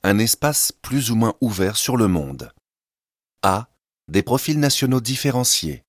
un espace plus ou moins ouvert sur le monde. A. Des profils nationaux différenciés.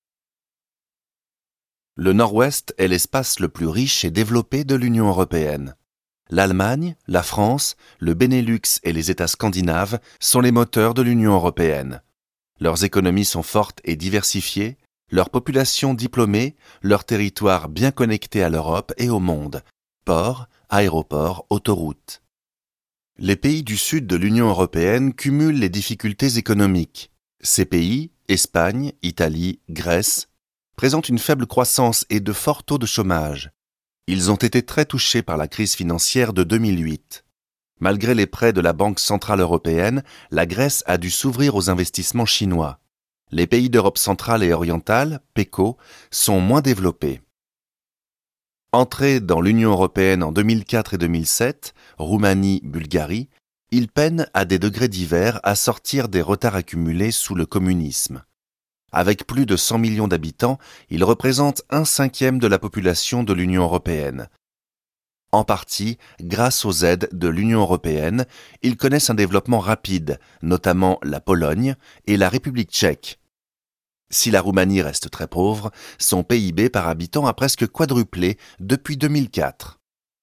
Le Nord-Ouest est l'espace le plus riche et développé de l'Union européenne. L'Allemagne, la France, le Benelux et les États scandinaves sont les moteurs de l'Union européenne. Leurs économies sont fortes et diversifiées, leur population diplômée, leur territoire bien connecté à l'Europe et au monde, ports, aéroports, autoroutes. Les pays du sud de l'Union européenne cumulent les difficultés économiques. Ces pays, Espagne, Italie, Grèce, présentent une faible croissance et de forts taux de chômage. Ils ont été très touchés par la crise financière de 2008. Malgré les prêts de la Banque centrale européenne, la Grèce a dû s'ouvrir aux investissements chinois. Les pays d'Europe centrale et orientale, PECO, sont moins développés. Entrés dans l'Union européenne en 2004 et 2007, Roumanie, Bulgarie, ils peinent à des degrés divers à sortir des retards accumulés sous le communisme. Avec plus de 100 millions d'habitants, ils représentent 1/5 de la population de l'Union européenne. En partie, grâce aux aides de l'Union européenne, ils connaissent un développement rapide, notamment la Pologne et la République tchèque. Si la Roumanie reste très pauvre, son PIB par habitant a presque quadruplé depuis 2004.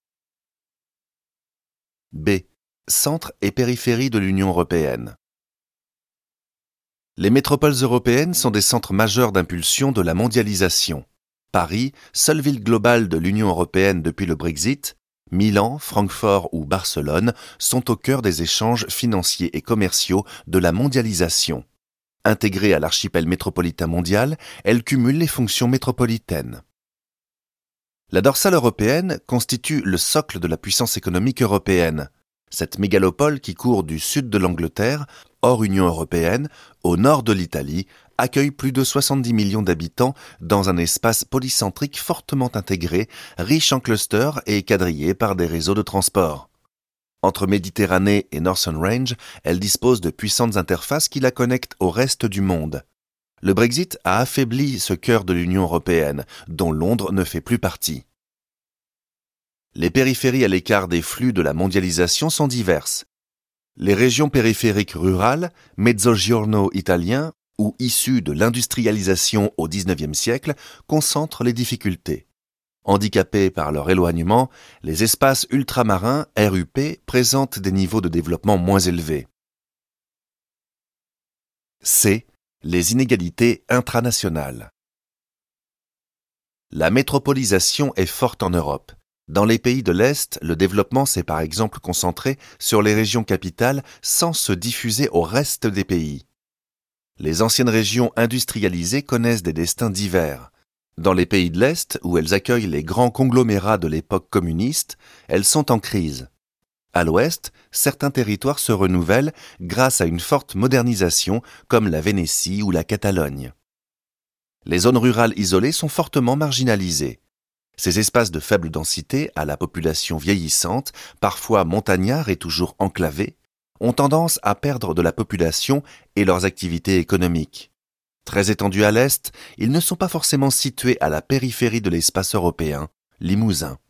B. Centre et périphérie de l'Union européenne. Les métropoles européennes sont des centres majeurs d'impulsion de la mondialisation. Paris, seule ville globale de l'Union européenne depuis le Brexit, Milan, Francfort ou Barcelone sont au cœur des échanges financiers et commerciaux de la mondialisation. Intégrée à l'archipel métropolitain mondial, elle cumule les fonctions métropolitaines. La dorsale européenne constitue le socle de la puissance économique européenne. Cette mégalopole qui court du sud de l'Angleterre, hors Union européenne, au nord de l'Italie, accueille plus de 70 millions d'habitants dans un espace polycentrique fortement intégré, riche en clusters et quadrillé par des réseaux de transport. Entre Méditerranée et Northern Range, elle dispose de puissantes interfaces qui la connectent au reste du monde. Le Brexit a affaibli ce cœur de l'Union européenne, dont Londres ne fait plus partie. Les périphéries à l'écart des flux de la mondialisation sont diverses. Les régions périphériques rurales, mezzogiorno italien, ou issues de l'industrialisation au XIXe siècle, concentrent les difficultés. Handicapés par leur éloignement, les espaces ultramarins, RUP, présentent des niveaux de développement moins élevés. C. Les inégalités intranationales. La métropolisation est forte en Europe. Dans les pays de l'Est, le développement s'est par exemple concentré sur les régions capitales sans se diffuser au reste des pays. Les anciennes régions industrialisées connaissent des destins divers. Dans les pays de l'Est, où elles accueillent les grands conglomérats de l'époque communiste, elles sont en crise. À l'Ouest, certains territoires se renouvellent grâce à une forte modernisation comme la Vénétie ou la Catalogne. Les zones rurales isolées sont fortement marginalisées. Ces espaces de faible densité, à la population vieillissante, parfois montagnards et toujours enclavés, ont tendance à perdre de la population et leurs activités économiques. Très étendus à l'Est, ils ne sont pas forcément situés à la périphérie de l'espace européen, Limousin.